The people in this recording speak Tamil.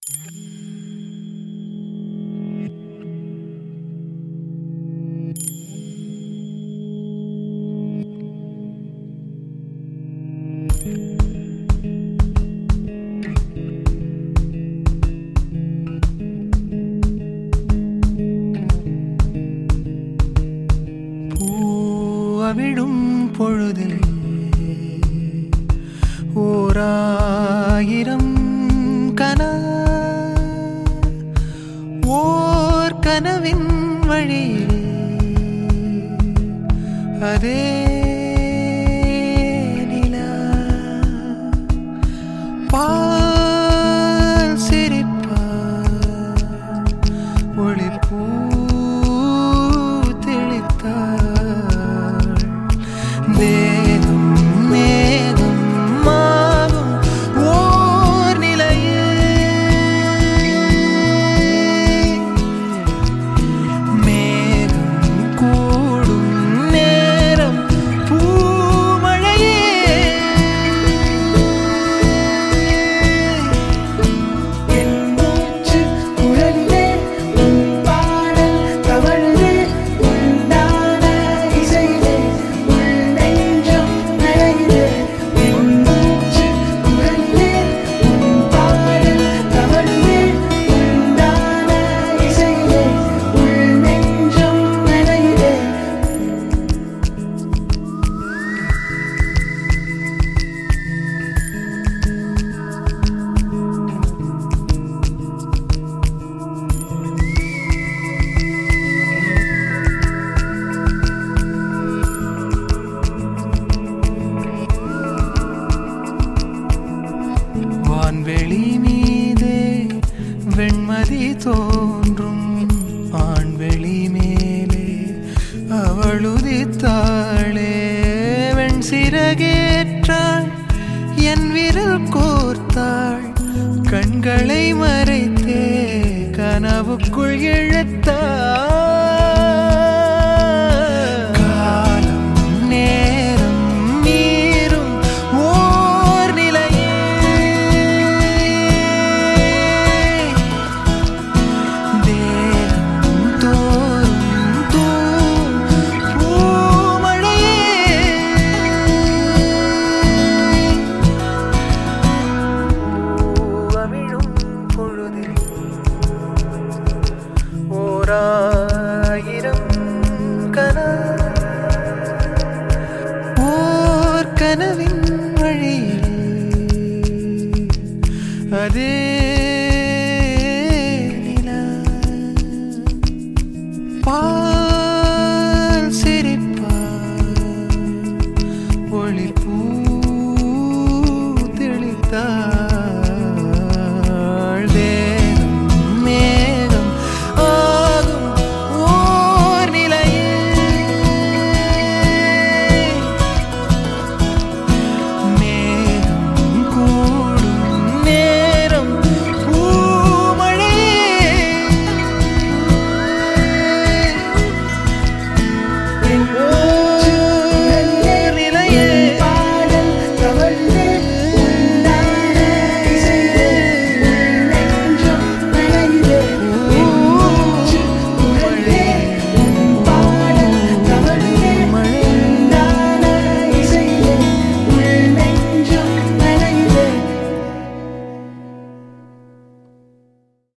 விடும் பொழுதில் ஓராயிரம் ஓர் கனவின் வழியில் அதே நிலா பால் சிரிப்பார் ஒளிப்பூ தெளித்தார் மேகம் மேகம் மாகும் ஓர் நிலையில் மேகம் கூடும் நேரம் பூமழையே என் மூச்சு குழலே உன் பாடல் தவழுதே உண்டான இசையிலே உள் நெஞ்சம் நனையுதே என் மூச்சு குழலே உன் பாடல் தவழுதே உண்டான இசையிலே உள் நெஞ்சம் நனையுதே வான்வெளி மீதே வெண்மதி தோன்றும் ஆண்வெளி மேலே அவளுதித்தாளே வெண் சிறகேற்றாள் என் விரல் கோர்த்தாள் கண்களை மறைத்தே கனவுக்குள் இழுத்தாள் காலம் நேரம் நீரும் ஓர் நிலையே தேகம் தோறும் தூம் பூமழையே பூவமிழும் பொழுதில் ஓரா